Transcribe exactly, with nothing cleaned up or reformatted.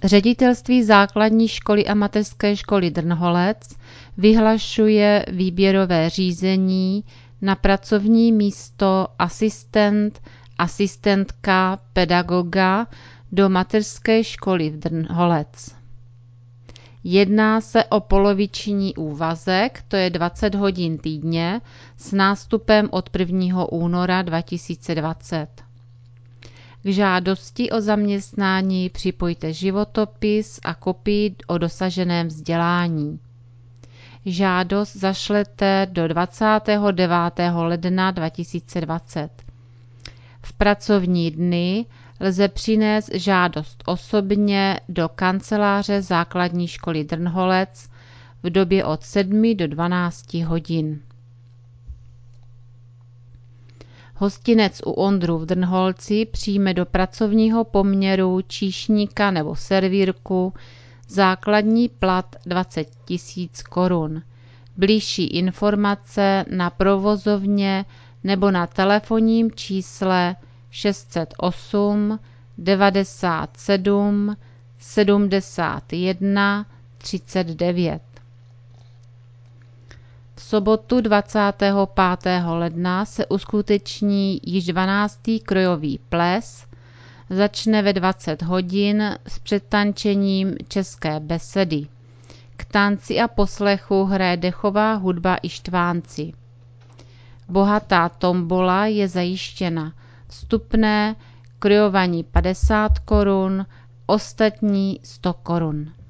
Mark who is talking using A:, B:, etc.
A: Ředitelství základní školy a mateřské školy Drnholec vyhlašuje výběrové řízení na pracovní místo asistent, asistentka, pedagoga do mateřské školy v Drnholec. Jedná se o poloviční úvazek, to je dvacet hodin týdně, s nástupem od prvního února dva tisíce dvacet. K žádosti o zaměstnání připojte životopis a kopii o dosaženém vzdělání. Žádost zašlete do dvacátého devátého ledna dva tisíce dvacet. V pracovní dny lze přinést žádost osobně do kanceláře základní školy Drnholec v době od sedmi do dvanácti hodin. Hostinec u Ondru v Drnholci přijme do pracovního poměru číšníka nebo servírku, základní plat dvacet tisíc korun. Bližší informace na provozovně nebo na telefonním čísle šest set osm devadesát sedm sedmdesát jedna třicet devět. V sobotu dvacátého pátého ledna se uskuteční již dvanáctý krojový ples, začne ve dvacet hodin s předtančením české besedy. K tanci a poslechu hraje dechová hudba i štvánci. Bohatá tombola je zajištěna. Vstupné krojovaní padesát korun, ostatní sto korun.